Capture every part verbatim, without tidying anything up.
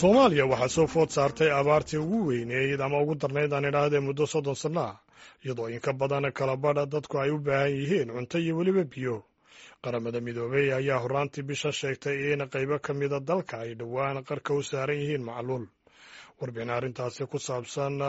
Soomaaliya waxaa soo food saartay abaartii ugu weyneyd ama ugu darnayd aan idhaahdee muddo soddon sanno ah iyadoo in ka badan kala badha dadku ay u baahan yihiin cunto iyo weliba biyo. Qaramada Midoobay ayaa horraantii bisha sheegtay in qaybo ka mida dalka ay dhowaan qarka u saaran yihiin macluul. Warbixin arrintaasi ku saabsan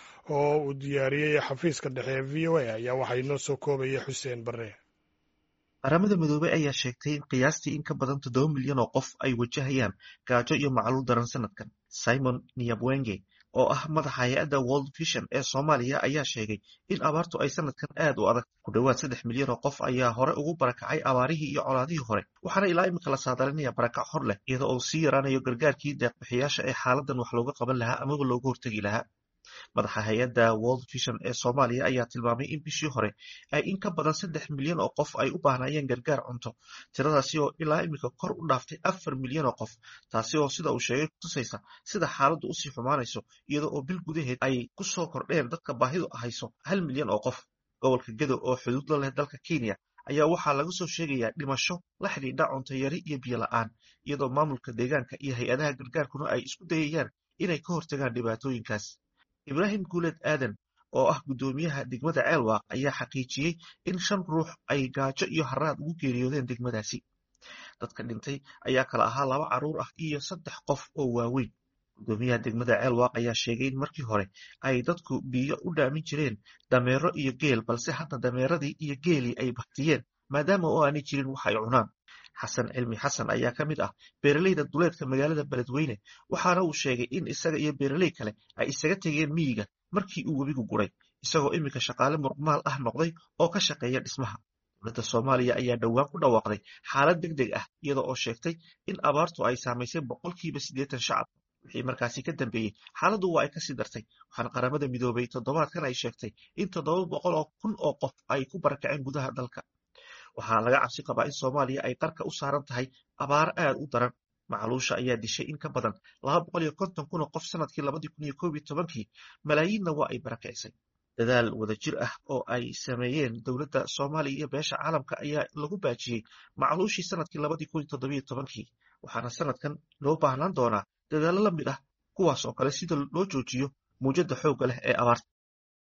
oo uu diyaariyey xafiiska dhexe ee v o a ayaa waxaa inoo soo koobaya Xuseen Barre. qaramada midoobay ayaa sheegtay in qiyaastii in ka badan toddoba milyan oo qof ay wajahayaan gaajo iyo macluul daran sanadkan. Simon Nyabwenge oo ah madaxa hay-adda World Vision ee Soomaaliya ayaa sheegay in abaartu ay sanadkan aad u adag. Ku dhowaad saddex milyan oo qof ayaa hore ugu barakacay abaarihii iyo colaadihii hore, waxaana ilaa imika la saadalinaya barakac hor leh iyada oo sii yaraanayo gargaarkii deeqbixiyaasha ee xaaladan wax looga qaban lahaa amaba looga hortegi lahaa. madaxa hay-adda World Vision ee Soomaaliya ayaa tilmaamay in bishii hore ay in ka badan saddex milyan oo qof ay u baahnayeen gargaar cunto, tiradaasi oo ilaa imika kor u dhaaftay afar milyan oo qof, taasi oo sida uu sheegay kutusaysa sida xaaladdu usii xumaanayso iyada oo bil gudaheed ay ku soo kordheen dadka baahidu hayso hal milyan oo qof. Gobolka Gedo oo xuduud la leh dalka Kenya ayaa waxaa laga soo sheegayaa dhimasho la xidhiidha cunto yari iyo biyo la'aan, iyadoo maamulka deegaanka iyo hay-adaha gargaarkuna ay isku dayayaan inay ka hortagaan dhibaatooyinkaas. Ibraahim Guuled Aadan oo ah guddoomiyaha degmada Ceelwaaq ayaa xaqiijiyey in shan ruux ay gaajo iyo haraad ugu geeriyoodeen degmadaasi. Dadka dhintay ayaa kala ahaa laba carruur ah iyo saddex qof oo waaweyn. Guddoomiyaha degmada Ceelwaaq ayaa sheegay in markii hore ay dadku biyo u dhaamin jireen dameero iyo geel, balse hadda dameeradii iyo geelii ay baktiyeen maadaama oo aanay jirin wax ay cunaan. xasan cilmi xasan ayaa ka mid ah beeraleyda duleedka magaalada Beledweyne, waxaana uu sheegay in isaga iyo beeraley kale ay isaga tegeen miyiga markii uu webigu guray, isagoo iminka shaqaale muruqmaal ah noqday oo ka shaqeeya dhismaha. Dowladda Soomaaliya ayaa dhowaan ku dhawaaqday xaalad degdeg ah iyada oo sheegtay in abaartu ay saamaysay boqolkiiba siddeetan shacabka. wixii markaasi ka dambeeyey xaaladdu waa ay kasii dartay, waxaana qaramada midoobay toddobaadkan ay sheegtay in toddoba boqol oo kun oo qof ay ku barakaceen gudaha dalka. waxaa laga cabsi qabaa in Soomaaliya ay qarka u saaran tahay abaar aad u daran. Macluusha ayaa dishay in ka badan laba boqol iyo konton kun oo qof sanadkii labadii kun iyo koob iyo tobankii, malaayiinna waa ay barakicisay. Dadaal wadajir ah oo ay sameeyeen dowladda Soomaaliya iyo beesha caalamka ayaa lagu baajiyey macluushii sanadkii labadii kun iyo toddobiyo tobankii, waxaana sanadkan loo baahnaan doonaa dadaallo la mid ah kuwaas oo kale sida loo joojiyo mowjadda xoogga leh ee abaarta.